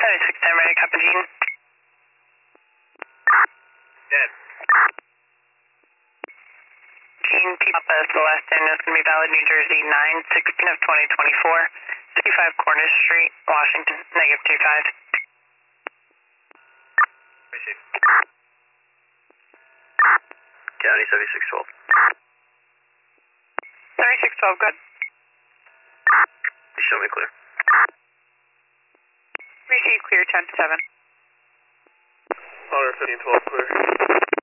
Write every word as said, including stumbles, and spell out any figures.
thirty-six ten, ready, copy, Gene. Dead. Gene, P Papa is the last in. It's going to be valid, New Jersey, nine sixteen of twenty twenty-four, sixty-five Cornish Street, Washington, negative two five. Receive. County seventy-six twelve. seventy-six twelve, good. You show me clear. Receive clear ten seven. Honor fifteen twelve clear.